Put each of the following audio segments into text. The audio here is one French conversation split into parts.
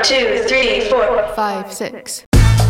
2, 3, 4, 5, 6.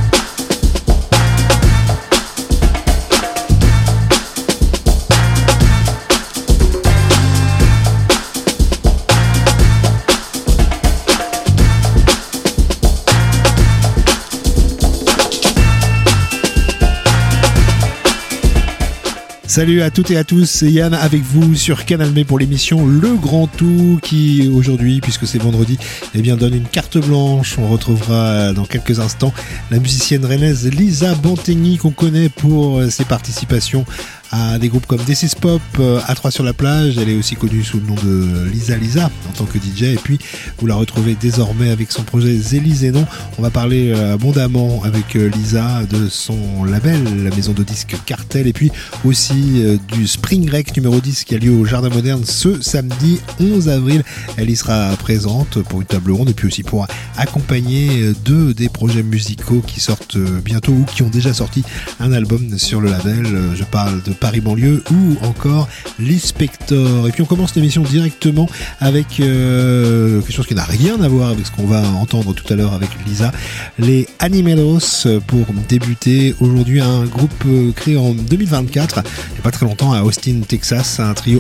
Salut à toutes et à tous, c'est Yann avec vous sur Canal B pour l'émission Le Grand Tout qui aujourd'hui, puisque c'est vendredi, eh bien donne une carte blanche. On retrouvera dans quelques instants la musicienne rennaise Lisa Bantegni qu'on connaît pour ses participations à des groupes comme This Is Pop, A3 sur la plage. Elle est aussi connue sous le nom de Lisa en tant que DJ, et puis vous la retrouvez désormais avec son projet Zélie Zénon. On va parler abondamment avec Lisa de son label, la maison de disques Cartel, et puis aussi du Spring Rec numéro 10 qui a lieu au Jardin Moderne ce samedi 11 avril. Elle y sera présente pour une table ronde et puis aussi pour accompagner des projets musicaux qui sortent bientôt ou qui ont déjà sorti un album sur le label. Je parle de Paris Banlieue ou encore l'Inspector. Et puis on commence l'émission directement avec quelque chose qui n'a rien à voir avec ce qu'on va entendre tout à l'heure avec Lisa, les Animeros, pour débuter aujourd'hui un groupe créé en 2024, il n'y a pas très longtemps, à Austin, Texas, un trio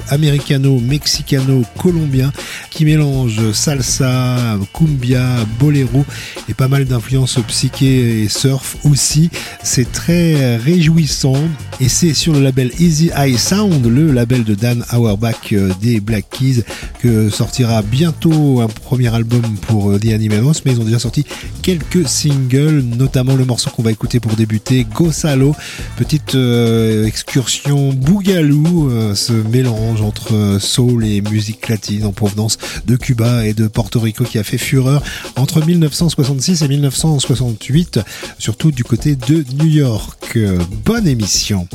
américano-mexicano-colombien qui mélange salsa, cumbia, boléro et pas mal d'influences psyché et surf aussi. C'est très réjouissant et c'est sur le label Easy Eye Sound, le label de Dan Auerbach des Black Keys, que sortira bientôt un premier album pour The Animeros, mais ils ont déjà sorti quelques singles, notamment le morceau qu'on va écouter pour débuter, Gozalo, petite excursion boogaloo, ce mélange entre soul et musique latine en provenance de Cuba et de Porto Rico qui a fait fureur entre 1966 et 1968, surtout du côté de New York. Bonne émission.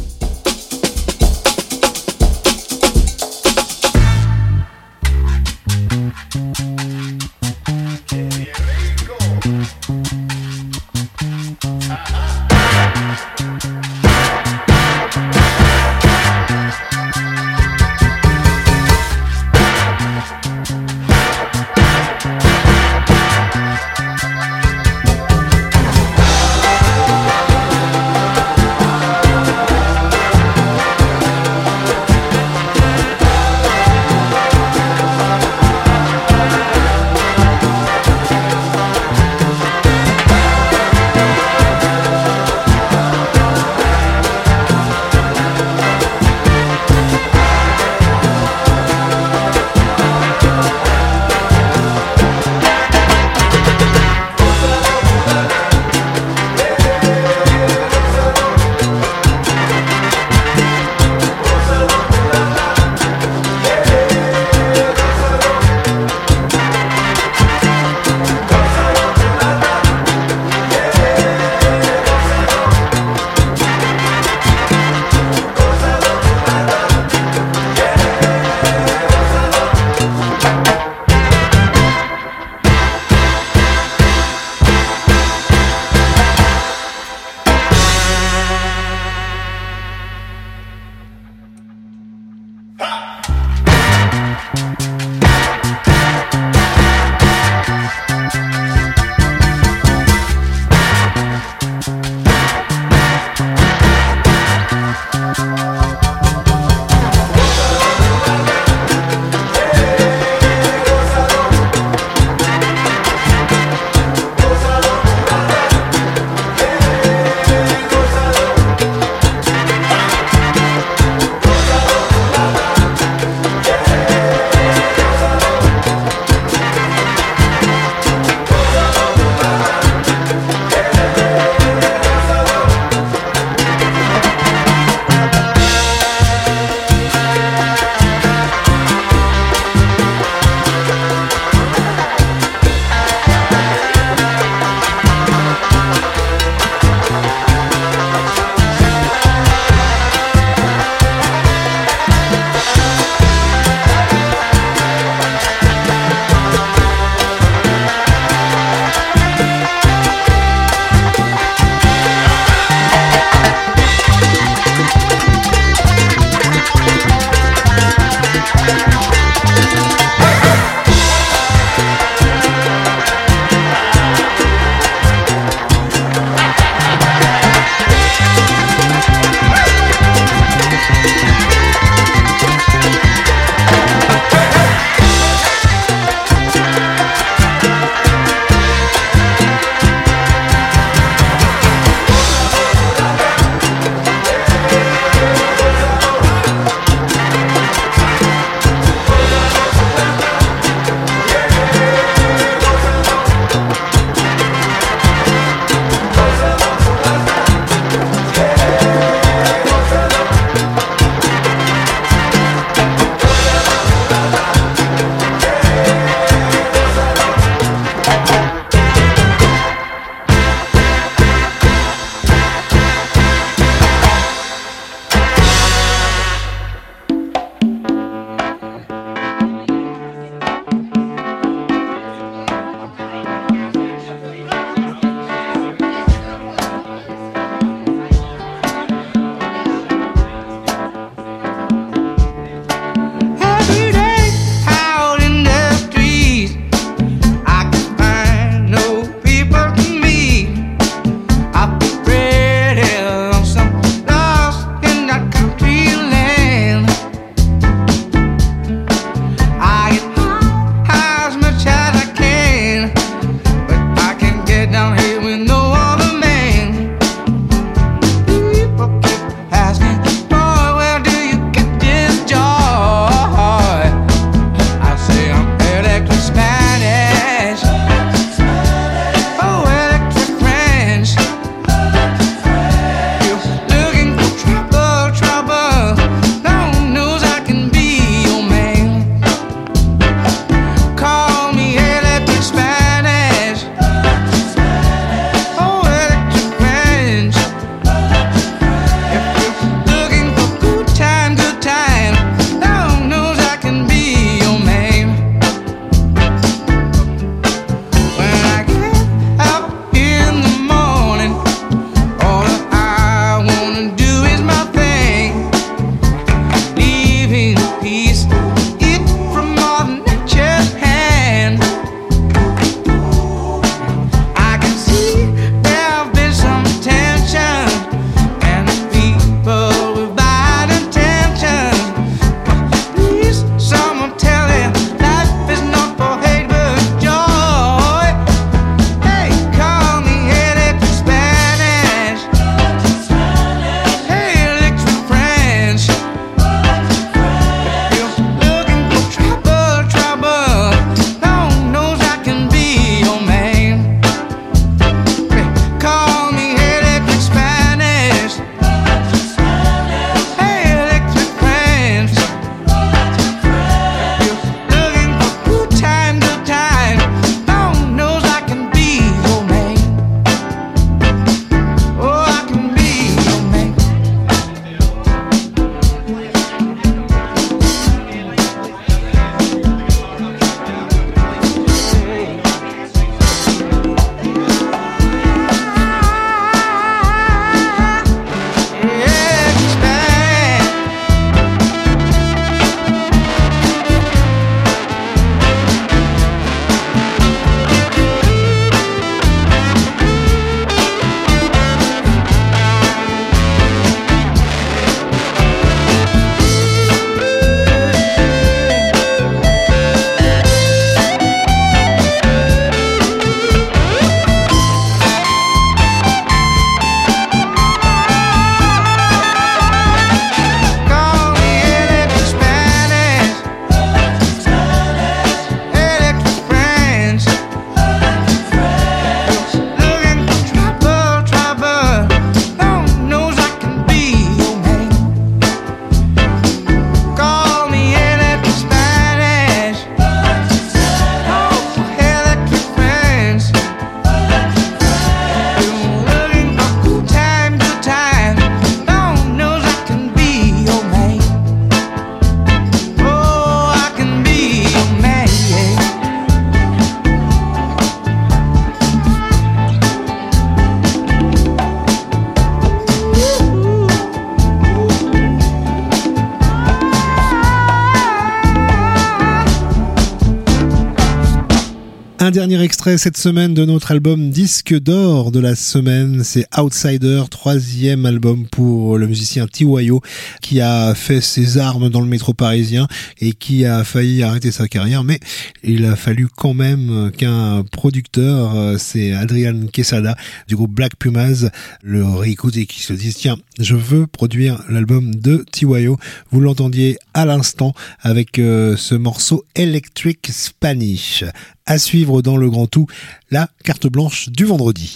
Un dernier extrait cette semaine de notre album disque d'or de la semaine, c'est Outsider, 3e album pour le musicien T.Y.O. qui a fait ses armes dans le métro parisien et qui a failli arrêter sa carrière, mais il a fallu quand même qu'un producteur, c'est Adrian Quesada du groupe Black Pumas, le réécoute et qui se dise tiens, je veux produire l'album de T.Y.O. Vous l'entendiez à l'instant avec ce morceau Electric Spanish. À suivre dans le grand tout, la carte blanche du vendredi.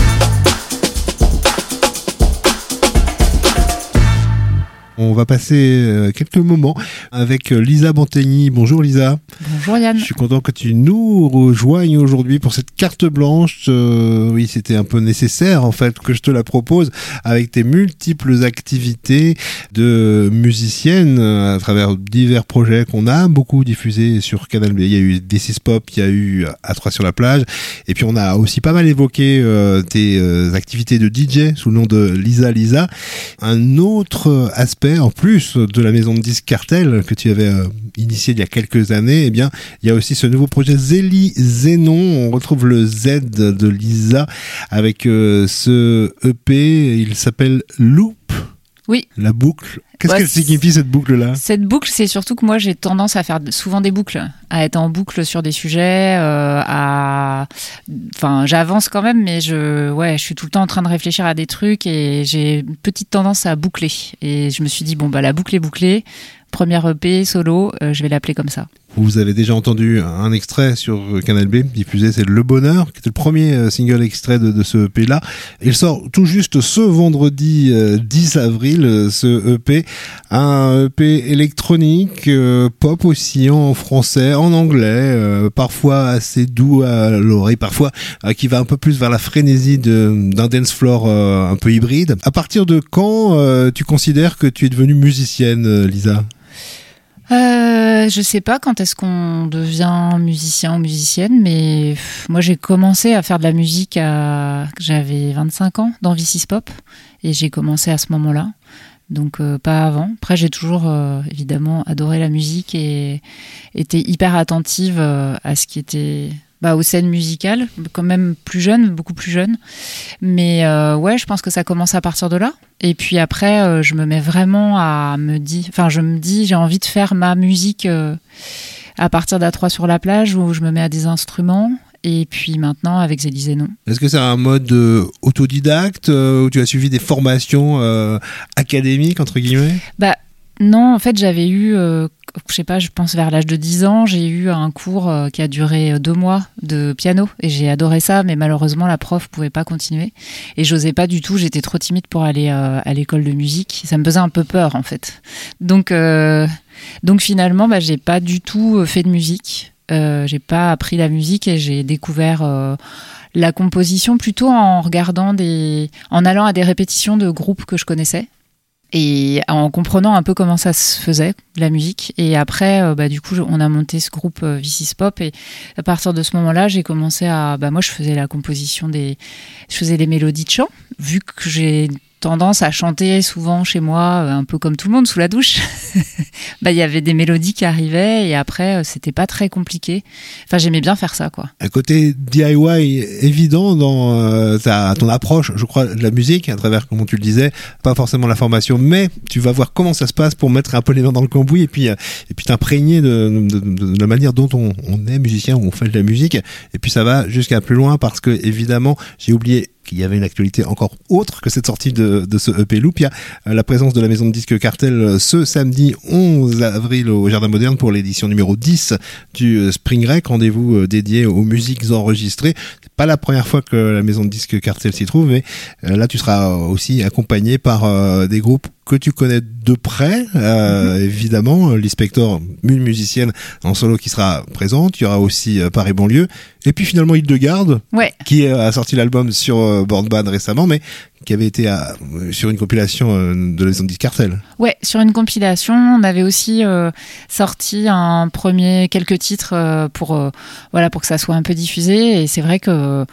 On va passer quelques moments avec Lisa Bantegni. Bonjour Lisa. Bonjour Yann. Je suis content que tu nous rejoignes aujourd'hui pour cette carte blanche. Oui, c'était un peu nécessaire en fait que je te la propose avec tes multiples activités de musicienne à travers divers projets qu'on a beaucoup diffusés sur Canal B. Il y a eu This is Pop, il y a eu A3 sur la plage et puis on a aussi pas mal évoqué tes activités de DJ sous le nom de Lisa. Un autre aspect en plus de la maison de disques Cartel que tu avais initié il y a quelques années, eh bien, il y a aussi ce nouveau projet Zélie Zénon. On retrouve le Z de Lisa avec ce EP, il s'appelle Loop. Oui. La boucle. Qu'est-ce qu'elle signifie cette boucle-là ? Cette boucle, c'est surtout que moi j'ai tendance à faire souvent des boucles, à être en boucle sur des sujets, enfin j'avance quand même, mais je suis tout le temps en train de réfléchir à des trucs et j'ai une petite tendance à boucler. Et je me suis dit la boucle est bouclée. Première EP solo, je vais l'appeler comme ça. Vous avez déjà entendu un extrait sur Canal B diffusé, c'est Le Bonheur, qui était le premier single extrait de ce EP là. Il sort tout juste ce vendredi 10 avril, ce EP. Un EP électronique, pop aussi, en français, en anglais, parfois assez doux à l'oreille, parfois qui va un peu plus vers la frénésie d'un dance floor un peu hybride. À partir de quand tu considères que tu es devenue musicienne, Lisa ? Je sais pas quand est-ce qu'on devient musicien ou musicienne, mais moi j'ai commencé à faire de la musique j'avais 25 ans dans This is Pop et j'ai commencé à ce moment-là, donc pas avant. Après j'ai toujours évidemment adoré la musique et été hyper attentive à ce qui était aux scènes musicales, quand même beaucoup plus jeune. Mais je pense que ça commence à partir de là. Et puis après, je me mets vraiment je me dis, j'ai envie de faire ma musique à partir d'A3 sur la plage, où je me mets à des instruments. Et puis maintenant, avec Zélie Zénon. Est-ce que c'est un mode autodidacte, où tu as suivi des formations académiques, entre guillemets ? Non, en fait, j'avais eu, je pense vers l'âge de 10 ans, j'ai eu un cours qui a duré 2 mois de piano et j'ai adoré ça, mais malheureusement, la prof pouvait pas continuer et j'osais pas du tout, j'étais trop timide pour aller à l'école de musique. Ça me faisait un peu peur, en fait. Donc finalement, j'ai pas du tout fait de musique. J'ai pas appris la musique et j'ai découvert la composition plutôt en allant à des répétitions de groupes que je connaissais. Et en comprenant un peu comment ça se faisait, la musique. Et après, du coup, on a monté ce groupe This is Pop. Et à partir de ce moment-là, j'ai commencé moi, je faisais la composition je faisais les mélodies de chant. Vu que j'ai tendance à chanter souvent chez moi, un peu comme tout le monde, sous la douche. Il y avait des mélodies qui arrivaient et après, c'était pas très compliqué. Enfin, j'aimais bien faire ça, quoi. Un côté DIY évident dans ton approche, je crois, de la musique, à travers, comme tu le disais, pas forcément la formation, mais tu vas voir comment ça se passe pour mettre un peu les mains dans le cambouis et puis t'imprégner de la manière dont on est musicien, où on fait de la musique. Et puis ça va jusqu'à plus loin parce que, évidemment, j'ai oublié qu'il y avait une actualité encore autre que cette sortie de ce EP Loop. Il y a la présence de la maison de disques Cartel ce samedi 11 avril au Jardin Moderne pour l'édition numéro 10 du Spring Rec, rendez-vous dédié aux musiques enregistrées. C'est pas la première fois que la maison de disques Cartel s'y trouve, mais là tu seras aussi accompagné par des groupes que tu connais de près, évidemment, l'Inspector, une musicienne en solo qui sera présente. Il y aura aussi Paris Banlieue. Et puis finalement Hildegarde, qui a sorti l'album sur Born Bad récemment, mais qui avait été sur une compilation de la maison de disques Cartel. Ouais, sur une compilation. On avait aussi sorti quelques titres pour que ça soit un peu diffusé. Et c'est vrai que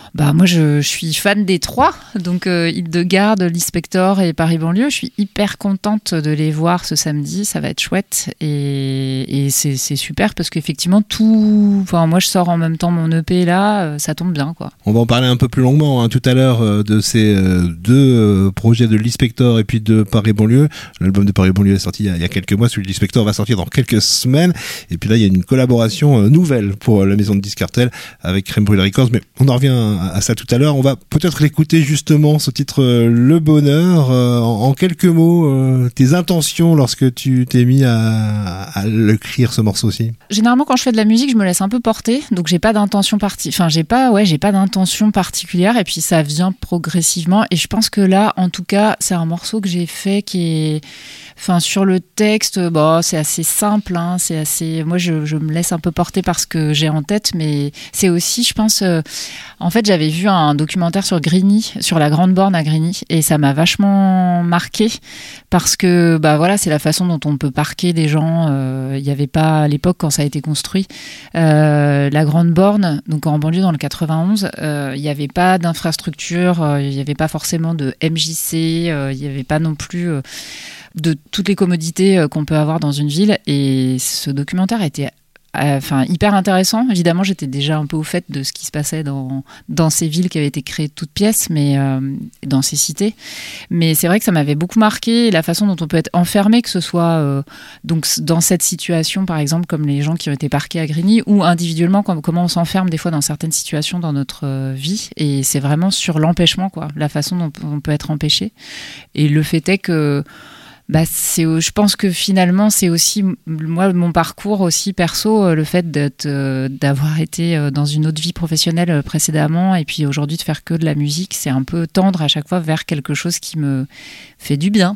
Bah moi je suis fan des trois, donc Hildegarde, l'Inspector et Paris Banlieue. Je suis hyper contente de les voir ce samedi, ça va être chouette et c'est super parce qu'effectivement moi je sors en même temps mon EP là, ça tombe bien quoi. On va en parler un peu plus longuement tout à l'heure de ces deux projets de l'Inspector et puis de Paris Banlieue. L'album de Paris Banlieue est sorti il y a quelques mois, celui de l'Inspector va sortir dans quelques semaines et puis là il y a une collaboration nouvelle pour la maison de disques Cartel avec Crème Brûlée Records, mais on en revient à ça tout à l'heure. On va peut-être l'écouter justement, ce titre Le Bonheur. En quelques mots, tes intentions lorsque tu t'es mis à l'écrire ce morceau-ci. Généralement quand je fais de la musique, je me laisse un peu porter, donc j'ai pas d'intention j'ai pas d'intention particulière et puis ça vient progressivement et je pense que là en tout cas c'est un morceau que j'ai fait qui est sur le texte, c'est assez simple, c'est assez. Moi, je me laisse un peu porter par ce que j'ai en tête, mais c'est aussi, je pense. En fait, j'avais vu un documentaire sur Grigny, sur la Grande Borne à Grigny, et ça m'a vachement marqué parce que, c'est la façon dont on peut parquer les gens. Il n'y avait pas à l'époque quand ça a été construit la Grande Borne, donc en banlieue dans le 91, il n'y avait pas d'infrastructure, il n'y avait pas forcément de MJC, il n'y avait pas non plus de toutes les commodités qu'on peut avoir dans une ville et ce documentaire était hyper intéressant. Évidemment, j'étais déjà un peu au fait de ce qui se passait dans ces villes qui avaient été créées de toutes pièces, mais dans ces cités. Mais c'est vrai que ça m'avait beaucoup marqué la façon dont on peut être enfermé, que ce soit donc dans cette situation, par exemple, comme les gens qui ont été parqués à Grigny, ou individuellement, comment on s'enferme des fois dans certaines situations dans notre vie. Et c'est vraiment sur l'empêchement, quoi, la façon dont on peut être empêché. Et le fait est que je pense que finalement c'est aussi moi mon parcours aussi perso, le fait d'avoir été dans une autre vie professionnelle précédemment et puis aujourd'hui de faire que de la musique, c'est un peu tendre à chaque fois vers quelque chose qui me fait du bien.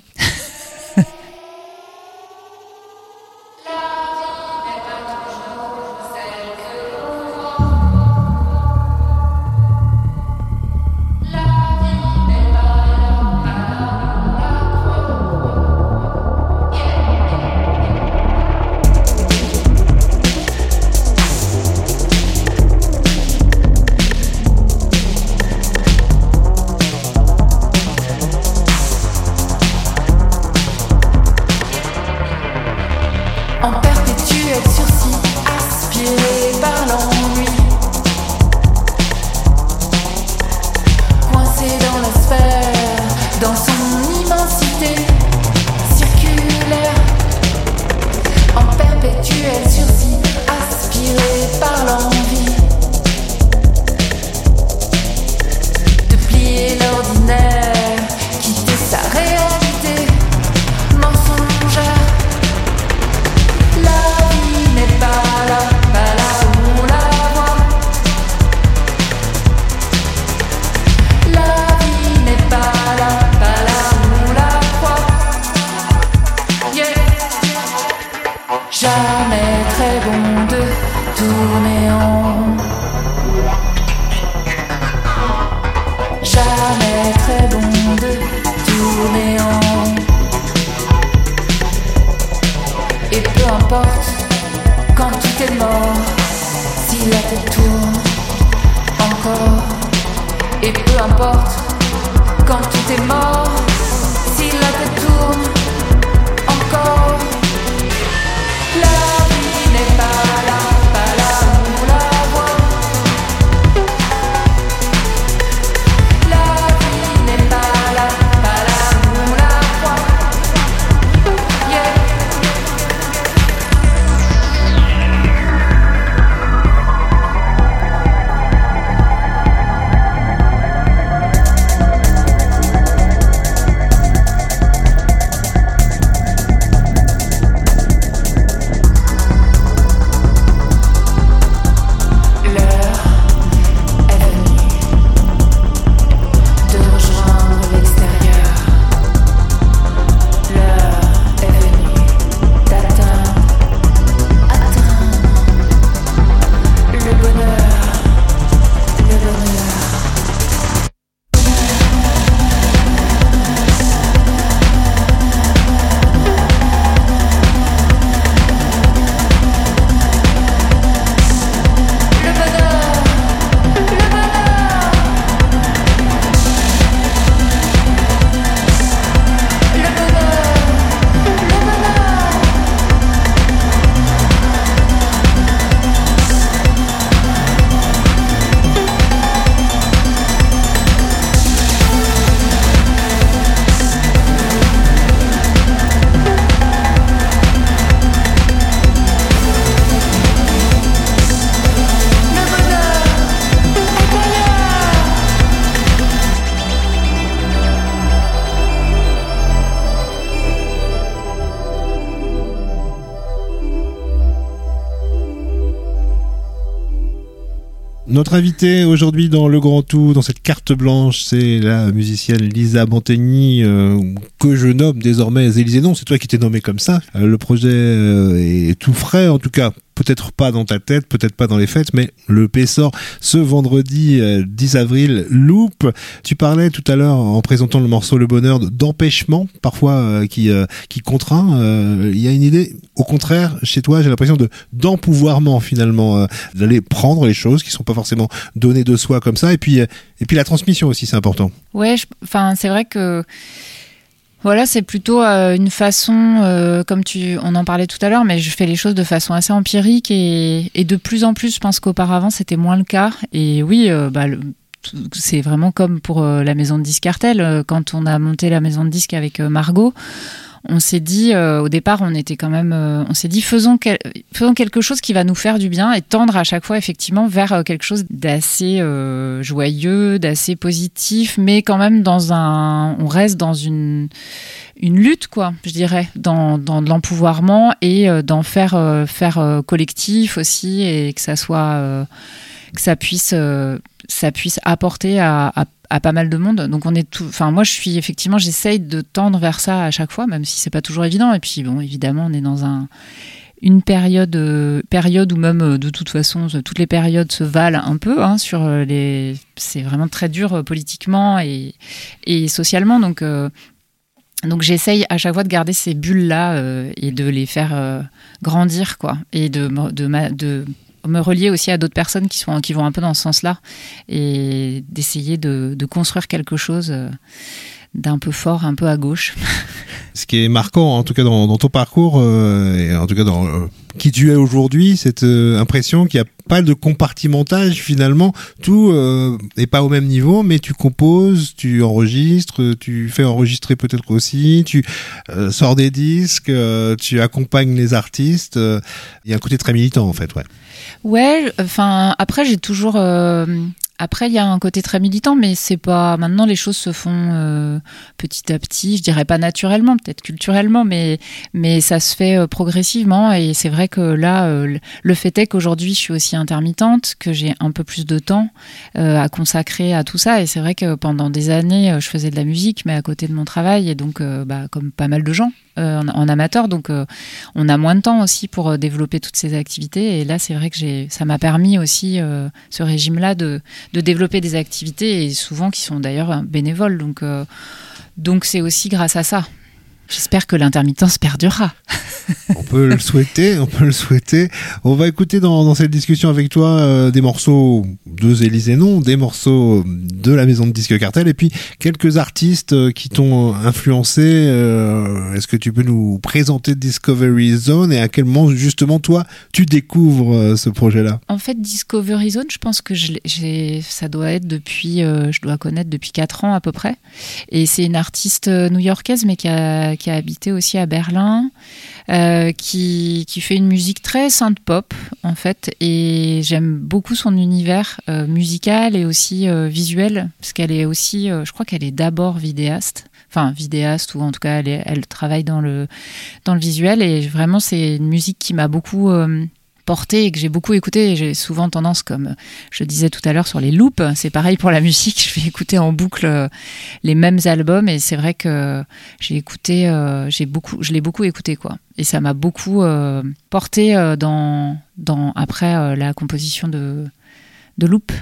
Notre invitée aujourd'hui dans Le Grand Tout, dans cette carte blanche, c'est la musicienne Lisa Bantegnie, que je nomme désormais Élysée. Non, c'est toi qui t'es nommée comme ça. Le projet est tout frais, en tout cas. Peut-être pas dans ta tête, peut-être pas dans les fêtes, mais le EP sort ce vendredi 10 avril. Loop, tu parlais tout à l'heure en présentant le morceau Le Bonheur d'empêchement, parfois qui contraint. Il y a une idée, au contraire, chez toi, j'ai l'impression d'empouvoirment finalement, d'aller prendre les choses qui sont pas forcément données de soi comme ça. Et puis la transmission aussi, c'est important. Ouais, c'est vrai que voilà, c'est plutôt une façon, comme on en parlait tout à l'heure, mais je fais les choses de façon assez empirique et de plus en plus, je pense qu'auparavant, c'était moins le cas. Et oui, c'est vraiment comme pour la maison de disques Cartel. Quand on a monté la maison de disques avec Margot, on s'est dit, au départ, on s'est dit, faisons quelque chose qui va nous faire du bien et tendre à chaque fois, effectivement, vers quelque chose d'assez joyeux, d'assez positif, mais quand même on reste dans une lutte, quoi, je dirais, dans de l'empouvoirment et d'en faire collectif aussi et que ça soit, que ça puisse apporter à pas mal de monde. Donc moi j'essaye de tendre vers ça à chaque fois, même si c'est pas toujours évident. Et puis bon, évidemment, on est dans une période où même de toute façon toutes les périodes se valent un peu c'est vraiment très dur politiquement et socialement. Donc j'essaye à chaque fois de garder ces bulles là et de les faire grandir, quoi, et de me relier aussi à d'autres personnes qui vont un peu dans ce sens-là et d'essayer de construire quelque chose d'un peu fort, un peu à gauche. Ce qui est marquant, en tout cas dans ton parcours, et en tout cas dans qui tu es aujourd'hui, cette impression qu'il n'y a pas de compartimentage finalement. Tout n'est pas au même niveau, mais tu composes, tu enregistres, tu fais enregistrer peut-être aussi, tu sors des disques, tu accompagnes les artistes. Il y a un côté très militant en fait, ouais. Ouais, après j'ai toujours... Après, il y a un côté très militant, mais c'est pas... Maintenant, les choses se font petit à petit. Je dirais pas naturellement, peut-être culturellement, mais ça se fait progressivement. Et c'est vrai que là, le fait est qu'aujourd'hui, je suis aussi intermittente, que j'ai un peu plus de temps à consacrer à tout ça. Et c'est vrai que pendant des années, je faisais de la musique, mais à côté de mon travail. Et donc, comme pas mal de gens, en amateur, donc on a moins de temps aussi pour développer toutes ces activités. Et là, c'est vrai que ça m'a permis aussi, ce régime-là, de développer des activités, et souvent qui sont d'ailleurs bénévoles. Donc c'est aussi grâce à ça. J'espère que l'intermittence perdurera. On peut le souhaiter. On va écouter dans cette discussion avec toi des morceaux de Élysée Non, des morceaux de la maison de disques Cartel, et puis quelques artistes qui t'ont influencé. Est-ce que tu peux nous présenter Discovery Zone et à quel moment justement toi tu découvres ce projet-là? En fait, Discovery Zone, je pense que ça doit être je dois connaître depuis 4 ans à peu près. Et c'est une artiste new-yorkaise, mais qui a habité aussi à Berlin, qui fait une musique très synth-pop en fait, et j'aime beaucoup son univers musical et aussi visuel, parce qu'elle est aussi, je crois qu'elle est d'abord vidéaste, ou en tout cas elle travaille dans le visuel, et vraiment c'est une musique qui m'a beaucoup porté et que j'ai beaucoup écouté. Et j'ai souvent tendance, comme je disais tout à l'heure sur les loops, c'est pareil pour la musique, je vais écouter en boucle les mêmes albums, et c'est vrai que je l'ai beaucoup écouté, quoi, et ça m'a beaucoup porté après la composition de Loop.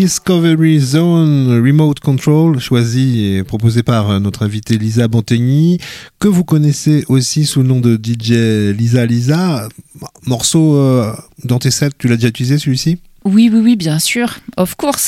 Discovery Zone Remote Control, choisi et proposé par notre invitée Lisa Bantegni, que vous connaissez aussi sous le nom de DJ Lisa Lisa. Morceau dans tes sets, tu l'as déjà utilisé celui-ci ? Oui, bien sûr, of course.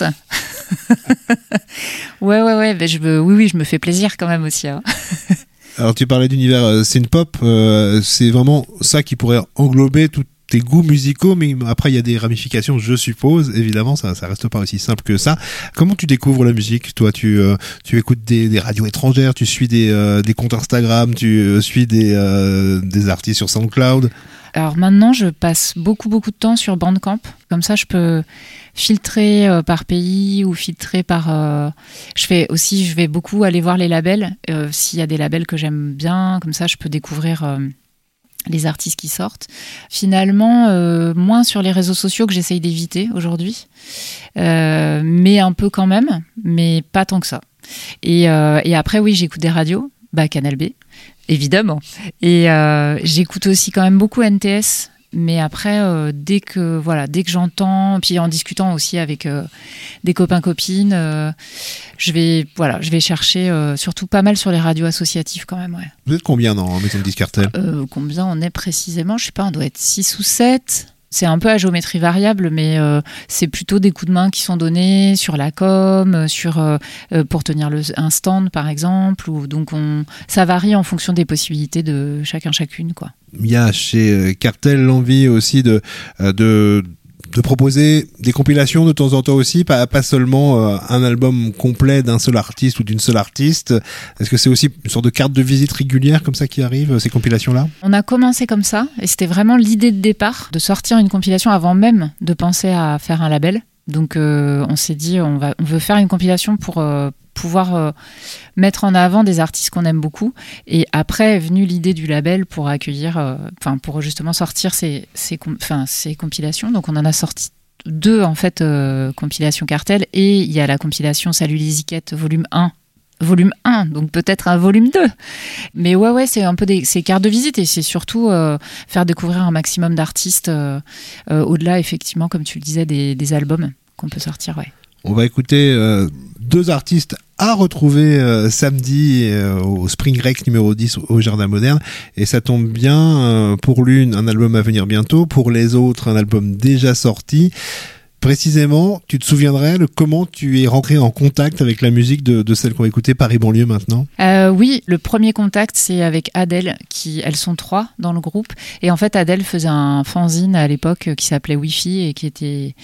ouais, mais je me fais plaisir quand même aussi. Hein. Alors tu parlais d'univers synth-pop, c'est vraiment ça qui pourrait englober tout tes goûts musicaux, mais après il y a des ramifications, je suppose. Évidemment, ça reste pas aussi simple que ça. Comment tu découvres la musique, toi? Tu écoutes des radios étrangères, tu suis des comptes Instagram, tu suis des artistes sur SoundCloud? Alors maintenant, je passe beaucoup de temps sur Bandcamp. Comme ça, je peux filtrer par pays ou filtrer par... Je vais beaucoup aller voir les labels. S'il y a des labels que j'aime bien, comme ça, je peux découvrir... les artistes qui sortent. Finalement, moins sur les réseaux sociaux que j'essaye d'éviter aujourd'hui, mais un peu quand même, mais pas tant que ça. Et après, oui, j'écoute des radios, Canal B, évidemment. Et j'écoute aussi quand même beaucoup NTS, mais après, dès que j'entends, puis en discutant aussi avec des copains-copines, je vais chercher surtout pas mal sur les radios associatives quand même. Ouais. Vous êtes combien dans Maison de Disques Cartel ? Combien on est précisément ? Je sais pas, on doit être 6 ou 7. C'est un peu à géométrie variable, mais c'est plutôt des coups de main qui sont donnés sur la com, pour tenir un stand par exemple. Donc ça varie en fonction des possibilités de chacune, quoi. Il y a chez Cartel l'envie aussi de proposer des compilations de temps en temps aussi, pas seulement un album complet d'un seul artiste ou d'une seule artiste. Est-ce que c'est aussi une sorte de carte de visite régulière comme ça qui arrive, ces compilations-là ? On a commencé comme ça, et c'était vraiment l'idée de départ, de sortir une compilation avant même de penser à faire un label. Donc on s'est dit, on veut faire une compilation pour pouvoir mettre en avant des artistes qu'on aime beaucoup. Et après est venue l'idée du label pour accueillir, pour justement sortir ces compilations. Donc on en a sorti 2 en fait, compilations Cartel, et il y a la compilation Salut les Ziquettes volume 1, donc peut-être un volume 2. Mais ouais, c'est un peu ces cartes de visite, et c'est surtout faire découvrir un maximum d'artistes au-delà, effectivement, comme tu le disais, des albums qu'on peut sortir, ouais. On va écouter 2 artistes à retrouver samedi au Spring Rec numéro 10 au Jardin Moderne, et ça tombe bien, pour l'une un album à venir bientôt, pour les autres un album déjà sorti. Précisément, tu te souviendrais de comment tu es rentré en contact avec la musique de celle qu'on va écouter, Paris Banlieue maintenant ? Oui, le premier contact, c'est avec Adèle, elles sont 3 dans le groupe. Et en fait, Adèle faisait un fanzine à l'époque qui s'appelait Wi-Fi, et qui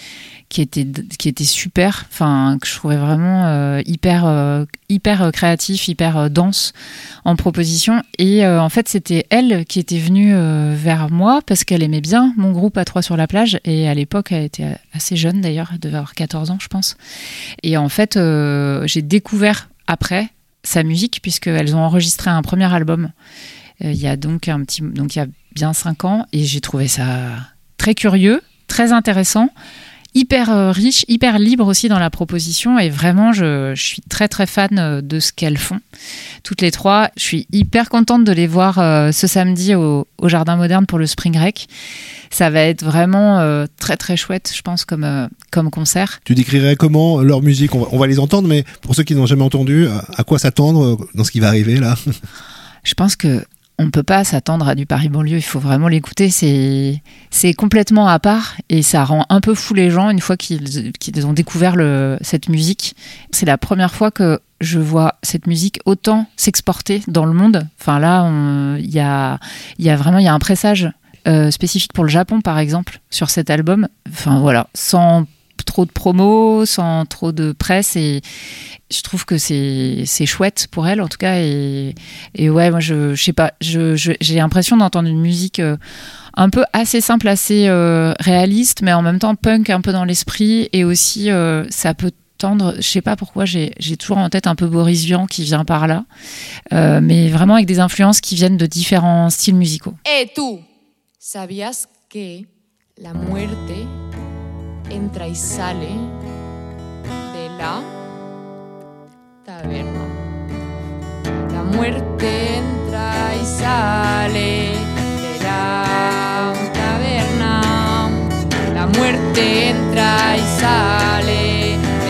était super, que je trouvais vraiment hyper créatif, hyper dense en proposition. Et en fait, c'était elle qui était venue vers moi parce qu'elle aimait bien mon groupe à 3 sur la plage. Et à l'époque, elle était assez jeune d'ailleurs, elle devait avoir 14 ans, je pense. Et en fait, j'ai découvert après sa musique, puisqu'elles ont enregistré un premier album il y a il y a bien 5 ans, et j'ai trouvé ça très curieux, très intéressant, hyper riche, hyper libre aussi dans la proposition, et vraiment je suis très très fan de ce qu'elles font toutes les 3. Je suis hyper contente de les voir ce samedi au Jardin Moderne pour le Spring Rec. Ça va être vraiment très très chouette, je pense, comme concert. Tu décrirais comment leur musique ? On va les entendre, mais pour ceux qui n'ont jamais entendu, à quoi s'attendre dans ce qui va arriver là ? Je pense que on ne peut pas s'attendre à du Paris Banlieue, il faut vraiment l'écouter, c'est complètement à part, et ça rend un peu fou les gens une fois qu'ils ont découvert cette musique. C'est la première fois que je vois cette musique autant s'exporter dans le monde. Là, il y a un pressage spécifique pour le Japon, par exemple, sur cet album. Sans trop de promos, sans trop de presse, et je trouve que c'est chouette pour elle en tout cas, et ouais, moi je sais pas, j'ai l'impression d'entendre une musique un peu assez simple, assez réaliste, mais en même temps punk un peu dans l'esprit, et aussi ça peut tendre, je sais pas pourquoi, j'ai toujours en tête un peu Boris Vian qui vient par là, mais vraiment avec des influences qui viennent de différents styles musicaux. Et tu, ¿sabías que la muerte entra y sale de la taberna? La muerte entra y sale de la taberna. La muerte entra y sale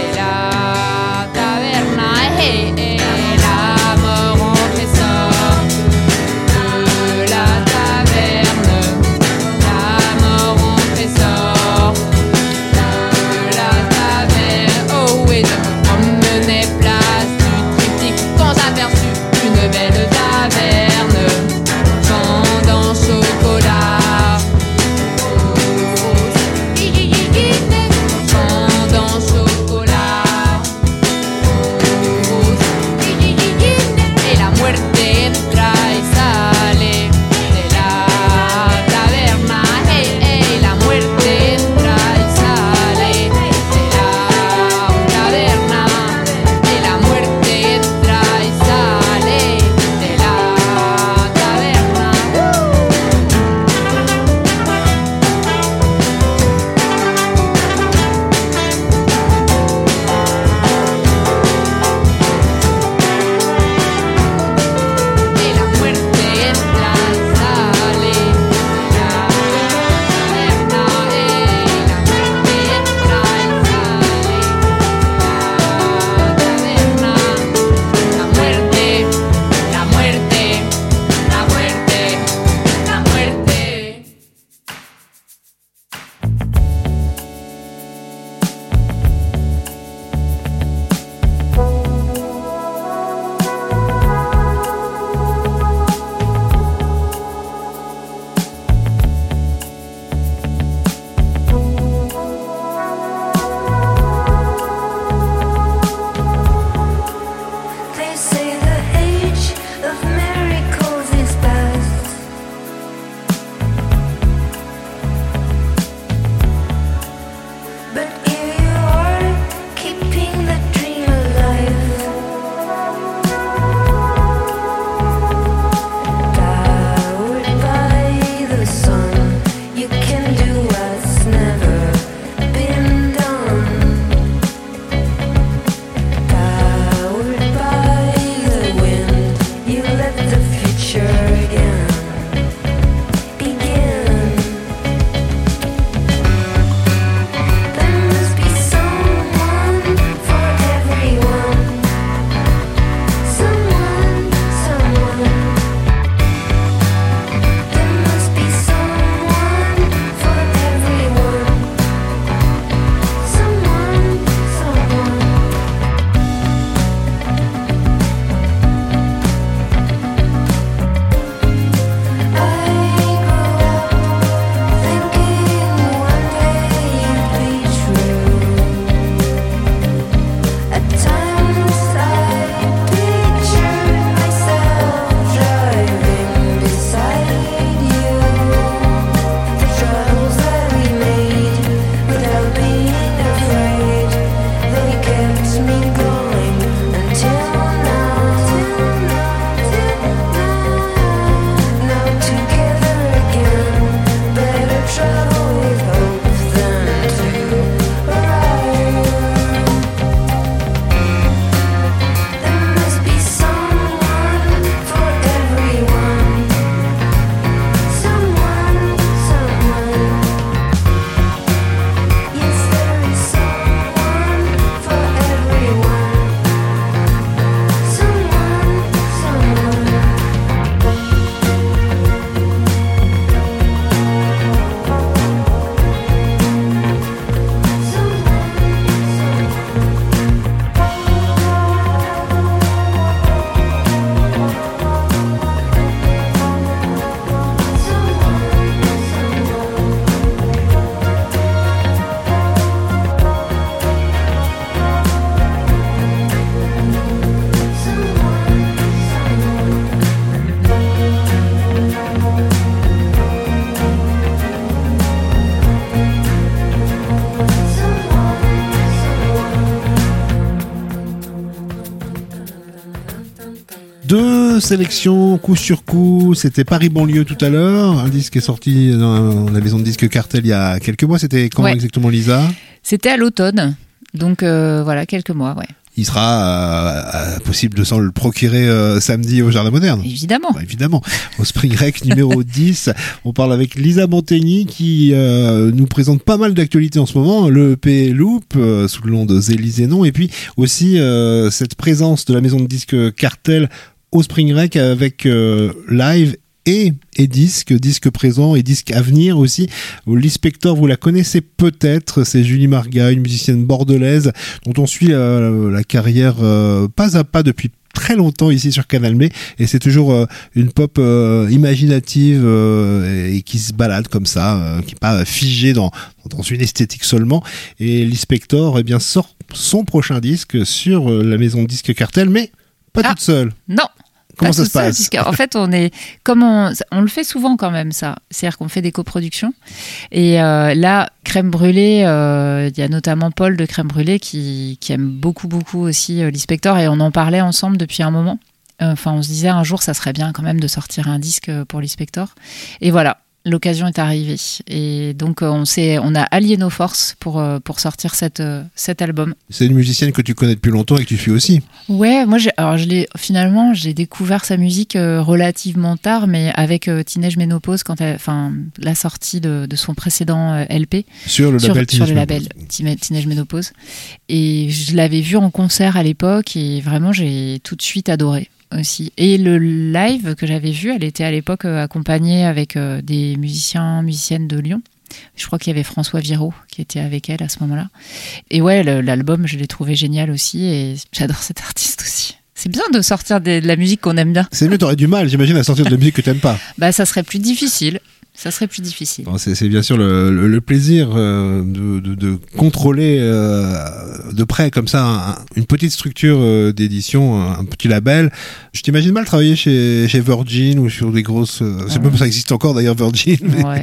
Deux sélections coup sur coup. C'était Paris Banlieue tout à l'heure. Un disque est sorti dans la maison de disques Cartel il y a quelques mois. C'était quand exactement, Lisa ? C'était à l'automne. Donc voilà, quelques mois, ouais. Il sera possible de s'en le procurer samedi au Jardin Moderne. Évidemment. Évidemment. Au Spring Rec numéro 10. On parle avec Lisa Montegny qui nous présente pas mal d'actualités en ce moment. Le EP Loop, sous le nom de Zélie Zénon. Et puis aussi cette présence de la maison de disques Cartel au Spring Rec avec live et disque présent et disque à venir aussi. L'Inspector, vous la connaissez peut-être, c'est Julie Marga, une musicienne bordelaise dont on suit la carrière pas à pas depuis très longtemps ici sur Canal M, et c'est toujours une pop imaginative et qui se balade comme ça, qui n'est pas figée dans une esthétique seulement. Et l'Inspector sort son prochain disque sur la maison de disques Cartel, mais pas toute seule. Non. Comment ça se passe ? En fait, on le fait souvent quand même, ça. C'est-à-dire qu'on fait des coproductions. Et là, Crème Brûlée, il y a notamment Paul de Crème Brûlée qui aime beaucoup, beaucoup aussi l'Inspector. Et on en parlait ensemble depuis un moment. Enfin, on se disait un jour, ça serait bien quand même de sortir un disque pour l'Inspector. Et voilà. L'occasion est arrivée et donc on a allié nos forces pour sortir cet album. C'est une musicienne que tu connais depuis longtemps et que tu suis aussi. Ouais, moi j'ai découvert sa musique relativement tard, mais avec Teenage Ménopause la sortie de son précédent LP sur le label Teenage Ménopause, et je l'avais vu en concert à l'époque et vraiment j'ai tout de suite adoré. Aussi. Et le live que j'avais vu, elle était à l'époque accompagnée avec des musiciennes de Lyon. Je crois qu'il y avait François Viraud qui était avec elle à ce moment-là. Et ouais, l'album, je l'ai trouvé génial aussi et j'adore cet artiste aussi. C'est bien de sortir de la musique qu'on aime bien. C'est mieux, t'aurais du mal, j'imagine, à sortir de la musique que t'aimes pas. Ça serait plus difficile. Bon, c'est bien sûr le plaisir de contrôler de près comme ça une petite structure d'édition, un petit label. Je t'imagine mal travailler chez Virgin ou sur des grosses... Je sais pas si ça existe encore d'ailleurs, Virgin. Mais... Ouais.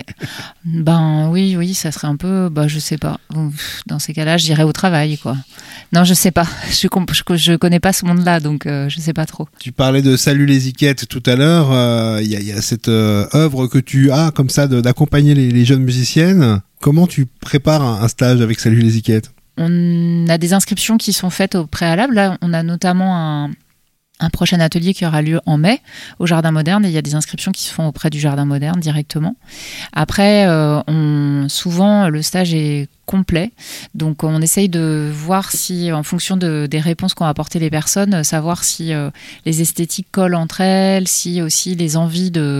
Oui, ça serait un peu... je sais pas. Dans ces cas-là, j'irais au travail, quoi. Non, je sais pas. Je connais pas ce monde-là, donc je sais pas trop. Tu parlais de Salut les Étiquettes tout à l'heure. Il y a cette œuvre que tu as comme ça d'accompagner les jeunes musiciennes. Comment tu prépares un stage avec Salut les Étiquettes ? On a des inscriptions qui sont faites au préalable. Là, on a notamment un prochain atelier qui aura lieu en mai au Jardin Moderne, et il y a des inscriptions qui se font auprès du Jardin Moderne directement. Après, souvent, le stage est complet, donc on essaye de voir si, en fonction des réponses qu'ont apportées les personnes, savoir si les esthétiques collent entre elles, si aussi les envies de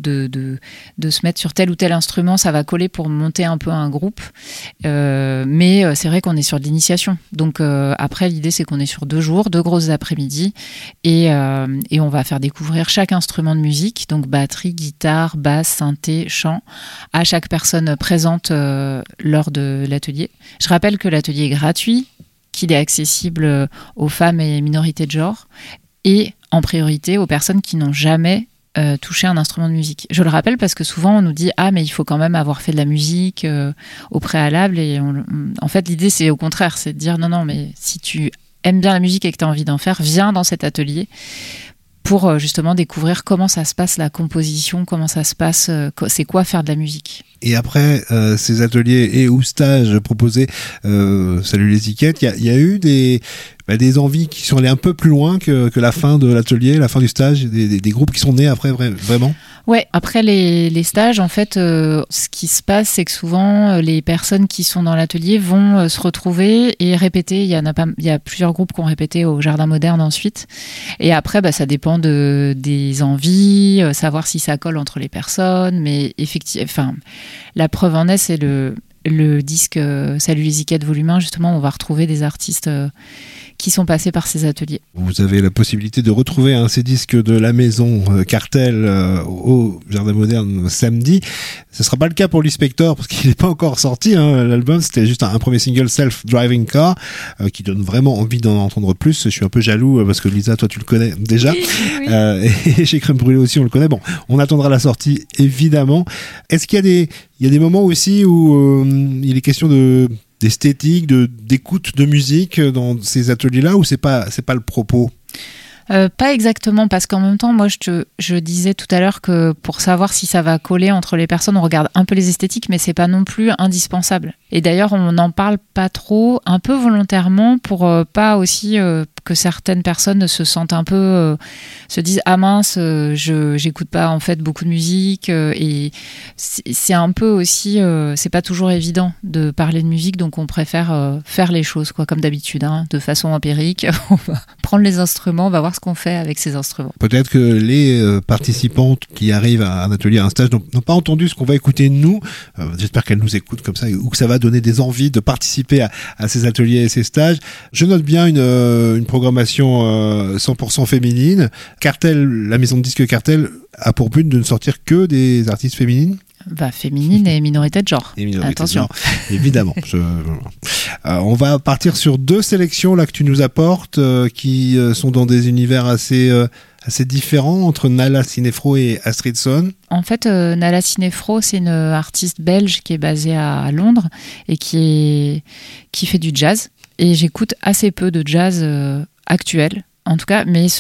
se mettre sur tel ou tel instrument, ça va coller pour monter un peu un groupe. Mais c'est vrai qu'on est sur de l'initiation, donc après l'idée c'est qu'on est sur 2 jours, 2 grosses après-midi, et on va faire découvrir chaque instrument de musique, donc batterie, guitare, basse, synthé, chant, à chaque personne présente lors de l'atelier. Je rappelle que l'atelier est gratuit, qu'il est accessible aux femmes et minorités de genre, et en priorité aux personnes qui n'ont jamais touché un instrument de musique. Je le rappelle parce que souvent on nous dit mais il faut quand même avoir fait de la musique au préalable, et en fait l'idée c'est au contraire, c'est de dire non, mais si tu aimes bien la musique et que tu as envie d'en faire, viens dans cet atelier pour justement découvrir comment ça se passe, la composition, comment ça se passe, c'est quoi faire de la musique. Et après ces ateliers et ou stages proposés, Salut les Étiquettes, il y a eu des envies qui sont allées un peu plus loin que la fin de l'atelier, la fin du stage, des groupes qui sont nés après vraiment. Ouais, après les stages, en fait, ce qui se passe, c'est que souvent les personnes qui sont dans l'atelier vont se retrouver et répéter. Il y a plusieurs groupes qui ont répété au Jardin Moderne ensuite. Et après, ça dépend des envies, savoir si ça colle entre les personnes. Mais effectivement, la preuve en est, c'est le disque Salut les Étiquettes volume 1, justement, on va retrouver des artistes qui sont passés par ces ateliers. Vous avez la possibilité de retrouver ces disques de la maison Cartel au Jardin Moderne samedi. Ce ne sera pas le cas pour l'Inspector parce qu'il n'est pas encore sorti. L'album, c'était juste un premier single, Self Driving Car, qui donne vraiment envie d'en entendre plus. Je suis un peu jaloux parce que Lisa, toi, tu le connais déjà. Oui. Et chez Crème Brûlée aussi, on le connaît. Bon, on attendra la sortie, évidemment. Est-ce qu'il y a des moments aussi où il est question d'esthétique, d'écoute de musique dans ces ateliers-là, ou c'est pas le propos? Pas exactement, parce qu'en même temps, moi, je disais tout à l'heure que pour savoir si ça va coller entre les personnes, on regarde un peu les esthétiques, mais c'est pas non plus indispensable. Et d'ailleurs, on n'en parle pas trop, un peu volontairement, pour pas aussi que certaines personnes se sentent un peu, se disent ah mince, j'écoute pas en fait beaucoup de musique, et c'est un peu aussi, c'est pas toujours évident de parler de musique, donc on préfère faire les choses quoi, comme d'habitude, hein, de façon empirique. On va prendre les instruments, on va voir ce qu'on fait avec ces instruments. Peut-être que les participantes qui arrivent à un atelier, à un stage, n'ont pas entendu ce qu'on va écouter nous. J'espère qu'elles nous écoutent comme ça, ou que ça va donner des envies de participer à ces ateliers et ces stages. Je note bien une programmation 100% féminine. Cartel, la maison de disques Cartel a pour but de ne sortir que des artistes féminines. Féminine et minorité de genre. Attention. De genre, évidemment. On va partir sur 2 sélections là que tu nous apportes, qui sont dans des univers assez différents, entre Nala Cinefro et Astrid Sonne. En fait, Nala Cinefro, c'est une artiste belge qui est basée à Londres et qui fait du jazz. Et j'écoute assez peu de jazz actuel. En tout cas, mais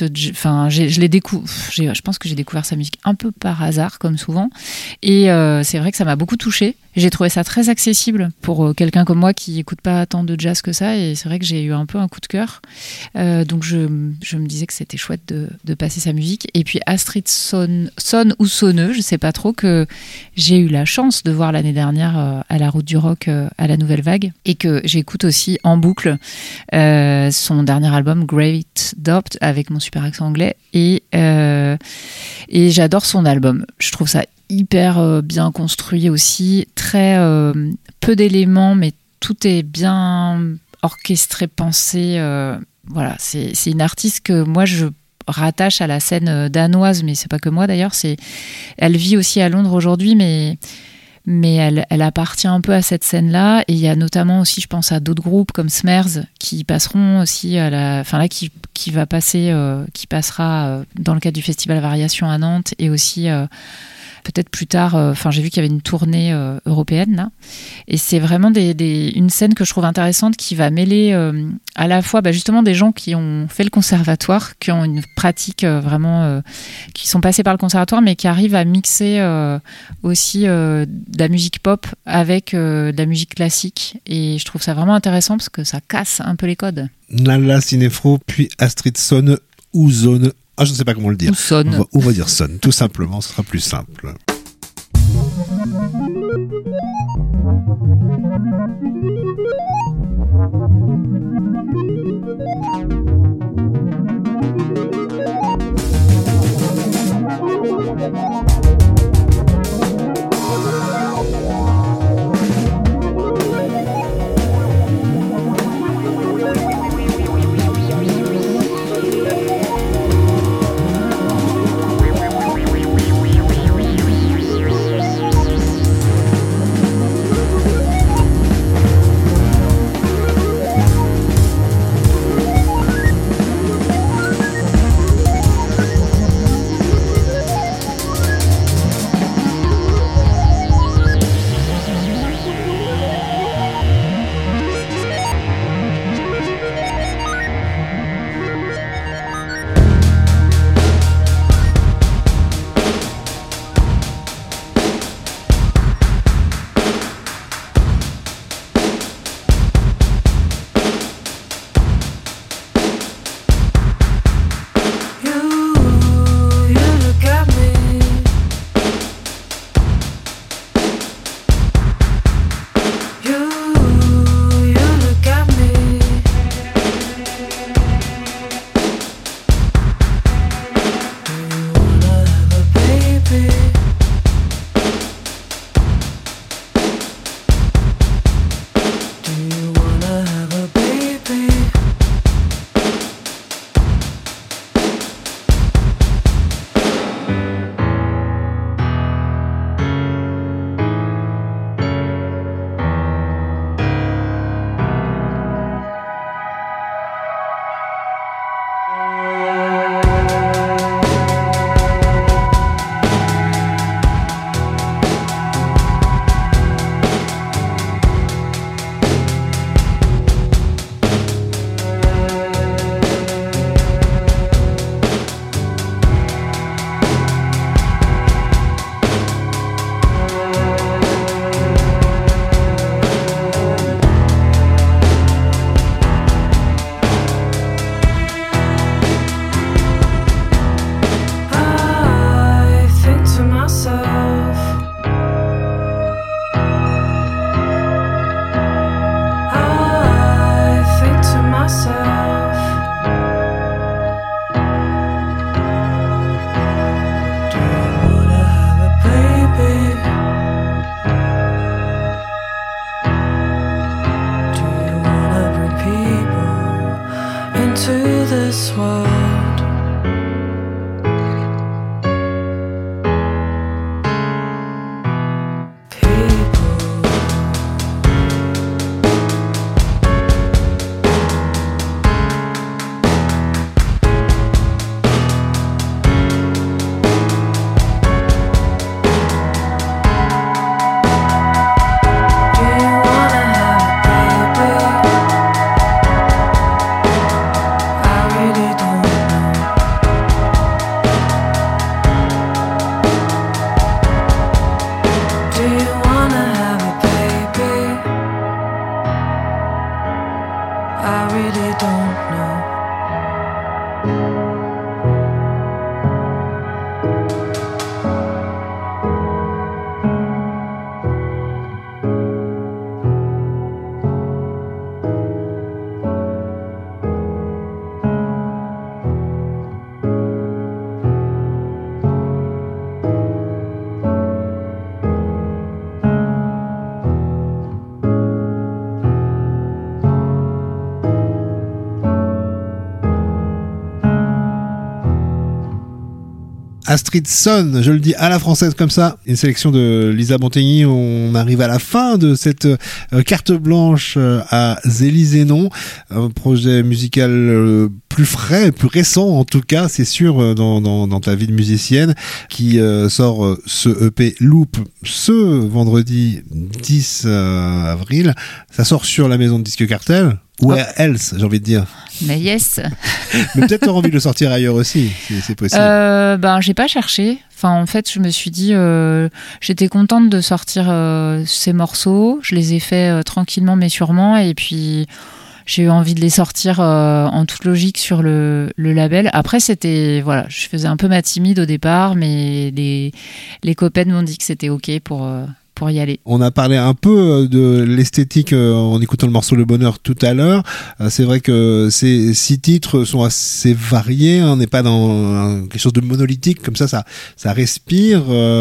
je pense que j'ai découvert sa musique un peu par hasard, comme souvent. Et c'est vrai que ça m'a beaucoup touchée. J'ai trouvé ça très accessible pour quelqu'un comme moi qui n'écoute pas tant de jazz que ça. Et c'est vrai que j'ai eu un peu un coup de cœur. Donc je me disais que c'était chouette de passer sa musique. Et puis Astrid Sonne ou Sonneux, je ne sais pas trop, que j'ai eu la chance de voir l'année dernière à la Route du Rock à la Nouvelle Vague. Et que j'écoute aussi en boucle son dernier album Great Doubt avec mon super accent anglais. Et j'adore son album. Je trouve ça hyper bien construit aussi, très peu d'éléments, mais tout est bien orchestré, pensé. Voilà, c'est une artiste que moi je rattache à la scène danoise, mais c'est pas que moi d'ailleurs. Elle vit aussi à Londres aujourd'hui, mais elle appartient un peu à cette scène-là. Et il y a notamment aussi, je pense à d'autres groupes comme Smers qui passeront aussi qui passera dans le cadre du Festival Variation à Nantes, et aussi peut-être plus tard, j'ai vu qu'il y avait une tournée européenne là, et c'est vraiment une scène que je trouve intéressante, qui va mêler à la fois justement des gens qui ont fait le conservatoire, qui ont une pratique vraiment, qui sont passés par le conservatoire, mais qui arrivent à mixer aussi de la musique pop avec de la musique classique, et je trouve ça vraiment intéressant parce que ça casse un peu les codes. Nala Cinefro, puis Astrid Sonne ou Zone. Je ne sais pas comment le dire. Ou Sonne. On va dire Sonne, tout simplement, ce sera plus simple. into this world. Astrid Sonn, je le dis à la française comme ça, une sélection de Lisa Montegny. On arrive à la fin de cette carte blanche à Zélie Zénon, un projet musical plus frais, plus récent en tout cas, c'est sûr, dans ta vie de musicienne, qui sort ce EP Loop ce vendredi 10 avril. Ça sort sur la maison de disque Cartel. Where else, j'ai envie de dire. Mais yes. Mais peut-être t'auras envie de le sortir ailleurs aussi, c'est possible. J'ai pas cherché. Enfin, en fait, je me suis dit, j'étais contente de sortir ces morceaux. Je les ai faits tranquillement mais sûrement. Et puis, j'ai eu envie de les sortir en toute logique sur le label. Après, c'était, voilà, je faisais un peu ma timide au départ, mais les copains m'ont dit que c'était OK pour y aller. On a parlé un peu de l'esthétique en écoutant le morceau Le Bonheur tout à l'heure. C'est vrai que ces 6 titres sont assez variés. On n'est pas dans quelque chose de monolithique comme ça respire.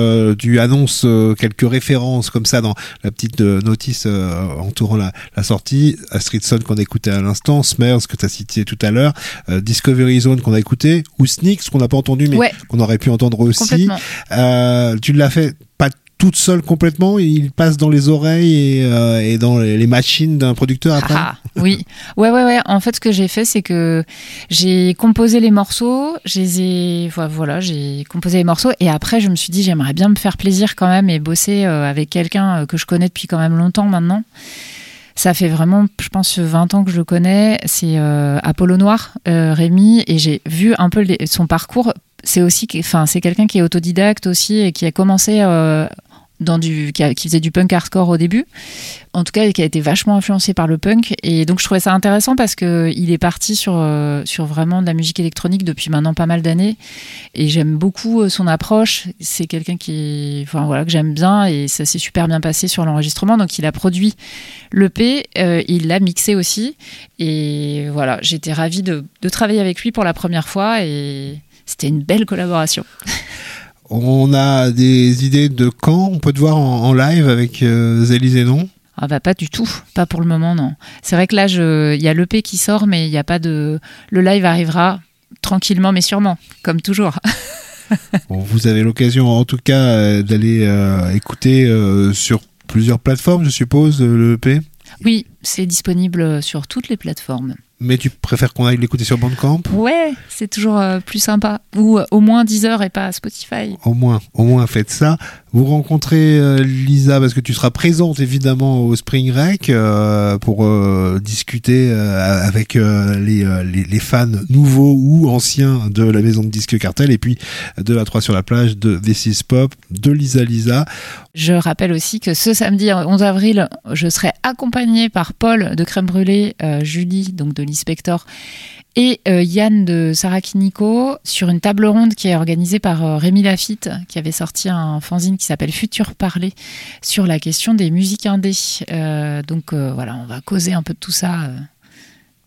Tu annonces quelques références comme ça dans la petite notice entourant la sortie. Astrid Sonn qu'on a écouté à l'instant, Smers que tu as cité tout à l'heure, Discovery Zone qu'on a écouté, ou Sneaks qu'on n'a pas entendu mais qu'on aurait pu entendre aussi. Tu l'as fait pas toute seule complètement, il passe dans les oreilles et dans les machines d'un producteur après. Oui, ouais. En fait, ce que j'ai fait, c'est que j'ai composé les morceaux, j'ai composé les morceaux et après, je me suis dit, j'aimerais bien me faire plaisir quand même et bosser avec quelqu'un que je connais depuis quand même longtemps maintenant. Ça fait vraiment, je pense, 20 ans que je le connais. C'est Apollo Noir, Rémi, et j'ai vu un peu son parcours. C'est quelqu'un qui est autodidacte aussi et qui a commencé qui faisait du punk hardcore au début, en tout cas qui a été vachement influencé par le punk, et donc je trouvais ça intéressant parce que il est parti sur vraiment de la musique électronique depuis maintenant pas mal d'années, et j'aime beaucoup son approche. C'est quelqu'un que j'aime bien, et ça s'est super bien passé sur l'enregistrement. Donc il a produit l'EP, il l'a mixé aussi, et voilà, j'étais ravie de travailler avec lui pour la première fois, et c'était une belle collaboration. On a des idées de quand on peut te voir en live avec Zélie Zénon? Pas du tout, pas pour le moment, non. C'est vrai que là, il y a l'EP qui sort, mais il n'y a pas de... Le live arrivera tranquillement mais sûrement, comme toujours. Bon, vous avez l'occasion en tout cas d'aller écouter sur plusieurs plateformes, je suppose, l'EP? Oui, c'est disponible sur toutes les plateformes. Mais tu préfères qu'on aille l'écouter sur Bandcamp? Ouais, c'est toujours plus sympa. Ou au moins Deezer et pas Spotify. Au moins faites ça. Vous rencontrez Lisa parce que tu seras présente évidemment au Spring Rec pour discuter avec les fans nouveaux ou anciens de la maison de disque Cartel, et puis de la 3 sur la plage, de This Is Pop, de Lisa. Je rappelle aussi que ce samedi 11 avril, je serai accompagnée par Paul de Crème Brûlée, Julie donc de l'Inspector, et Yann de Sarah Kiniko sur une table ronde qui est organisée par Rémi Lafitte, qui avait sorti un fanzine qui s'appelle Futur Parler sur la question des musiques indés. Donc voilà, on va causer un peu de tout ça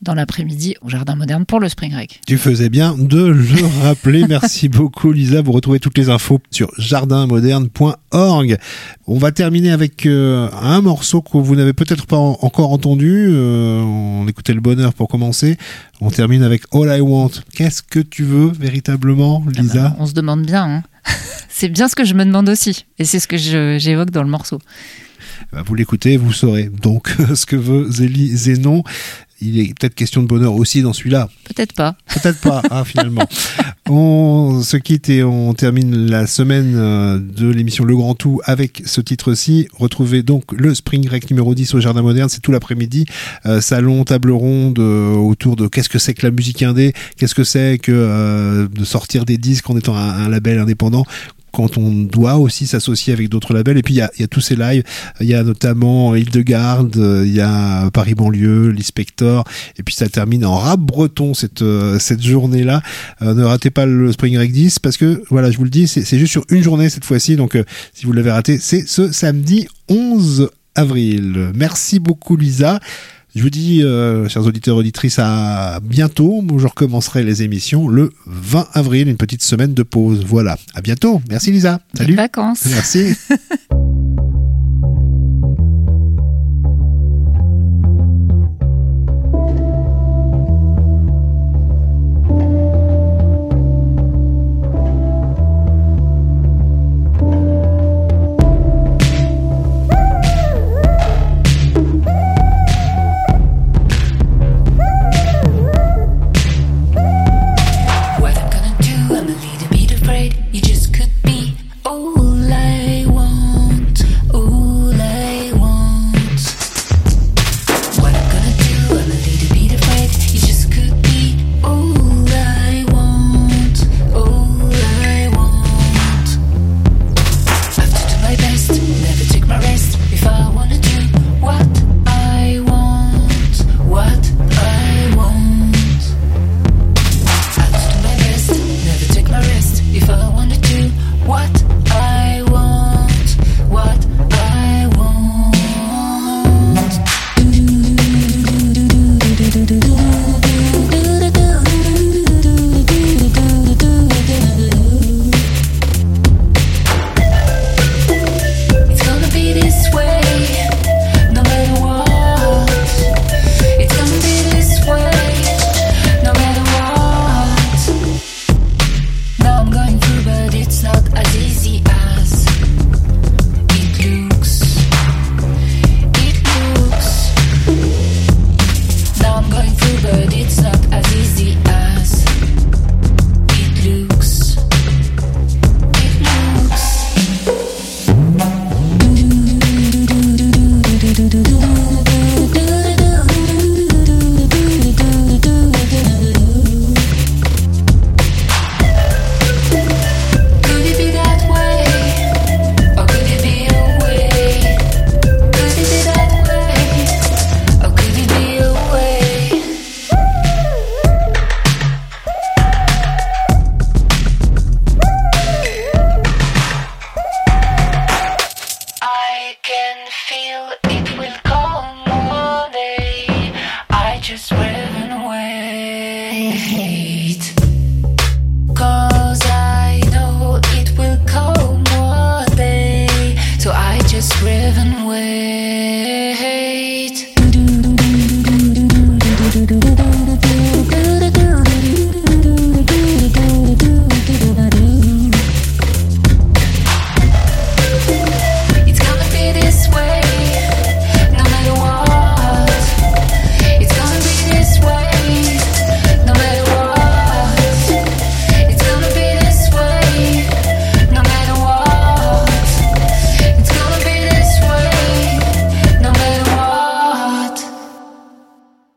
dans l'après-midi au Jardin Moderne pour le Spring Break. Tu faisais bien de le rappeler. Merci beaucoup, Lisa. Vous retrouvez toutes les infos sur jardinmoderne.org. On va terminer avec un morceau que vous n'avez peut-être pas encore entendu. On écoutait Le Bonheur pour commencer. On termine avec All I Want. Qu'est-ce que tu veux véritablement, Lisa ? On se demande bien. Hein. C'est bien ce que je me demande aussi. Et c'est ce que j'évoque dans le morceau. Vous l'écoutez, vous saurez donc ce que veut Zélie Zénon. Il est peut-être question de bonheur aussi dans celui-là. Peut-être pas. Peut-être pas, finalement. On se quitte et on termine la semaine de l'émission Le Grand Tout avec ce titre-ci. Retrouvez donc le Spring Break numéro 10 au Jardin Moderne. C'est tout l'après-midi. Salon, table ronde autour de qu'est-ce que c'est que la musique indé, qu'est-ce que c'est que de sortir des disques en étant un label indépendant, quand on doit aussi s'associer avec d'autres labels. Et puis il y a tous ces lives, il y a notamment Hildegarde, il y a Paris Banlieue, l'Inspector, et puis ça termine en rap breton cette journée-là. Ne ratez pas le Spring Break 10 parce que voilà, je vous le dis, c'est juste sur une journée cette fois-ci, donc si vous l'avez raté, c'est ce samedi 11 avril. Merci beaucoup, Lisa. Je vous dis, chers auditeurs, auditrices, à bientôt. Je recommencerai les émissions le 20 avril, une petite semaine de pause. Voilà, à bientôt. Merci Lisa. Salut. Bonnes vacances. Merci.